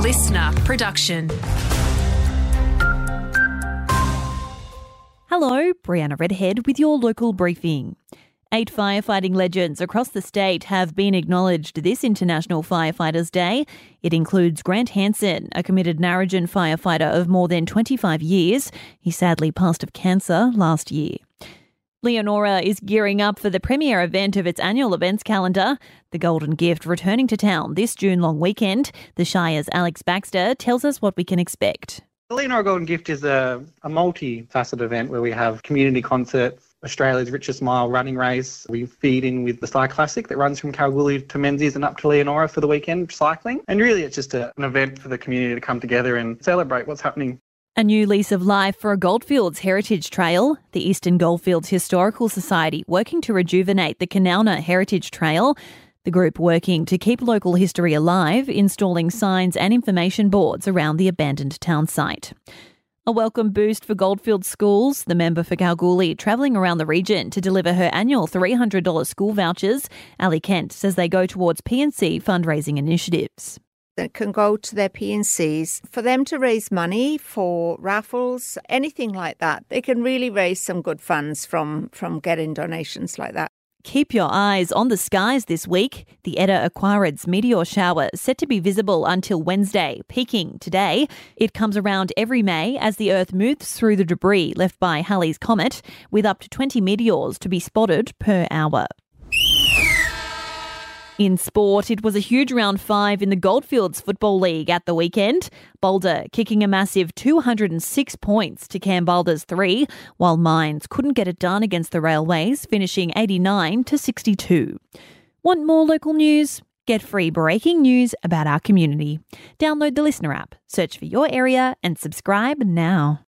listener production. Hello, Brianna Redhead with your local briefing. 8 firefighting legends across the state have been acknowledged this International Firefighters Day. It includes Grant Hansen, a committed Narrogin firefighter of more than 25 years. He sadly passed of cancer last year. Leonora is gearing up for the premiere event of its annual events calendar. The Golden Gift returning to town this June long weekend. The Shire's Alex Baxter tells us what we can expect. The Leonora Golden Gift is a multi-faceted event where we have community concerts, Australia's richest mile running race. We feed in with the Cyclassic Classic that runs from Kalgoorlie to Menzies and up to Leonora for the weekend cycling. And really it's just an event for the community to come together and celebrate what's happening. A new lease of life for a Goldfields Heritage Trail. The Eastern Goldfields Historical Society working to rejuvenate the Kanauna Heritage Trail. The group working to keep local history alive, installing signs and information boards around the abandoned town site. A welcome boost for Goldfields schools. The member for Kalgoorlie travelling around the region to deliver her annual $300 school vouchers. Ali Kent says they go towards PNC fundraising initiatives. That can go to their PNCs for them to raise money for raffles, anything like that. They can really raise some good funds from getting donations like that. Keep your eyes on the skies this week. The Eta Aquarids meteor shower set to be visible until Wednesday, peaking today. It comes around every May as the Earth moves through the debris left by Halley's Comet, with up to 20 meteors to be spotted per hour. In sport, it was a huge round 5 in the Goldfields Football League at the weekend. Boulder kicking a massive 206 points to Kambalda's 3, while Mines couldn't get it done against the Railways, finishing 89 to 62. Want more local news? Get free breaking news about our community. Download the Listener app, search for your area and subscribe now.